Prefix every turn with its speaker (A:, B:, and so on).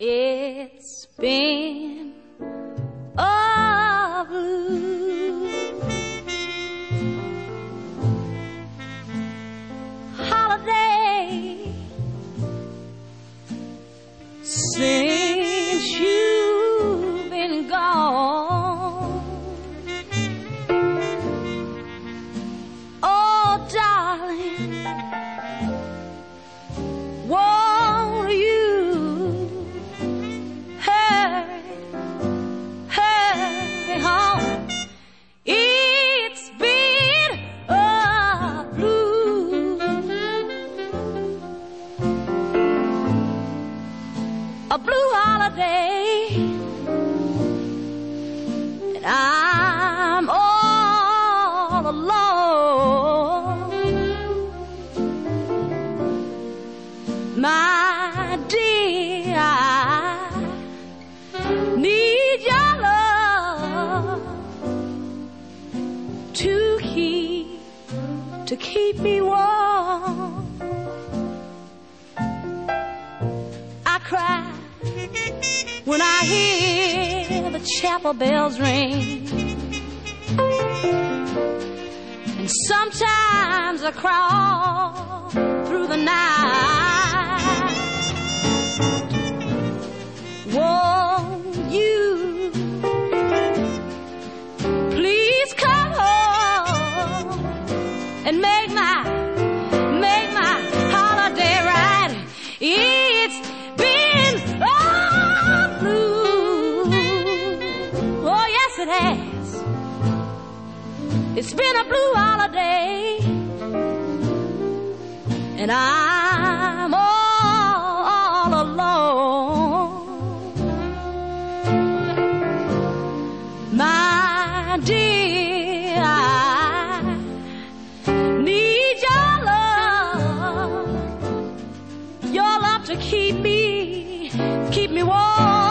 A: It's been a blue holiday since you've been gone. Oh, darling, won't you hurry home? It's been a blue holiday, and I'm all alone. My dear, I need your love to keep me warm. I cry when I hear the chapel bells ring, and sometimes I cry all through the night. Won't you please come home and make my holiday right? It's been blue. Oh, yes, it has. It's been a blue holiday, and I'm all alone. My dear, I need your love to keep me warm.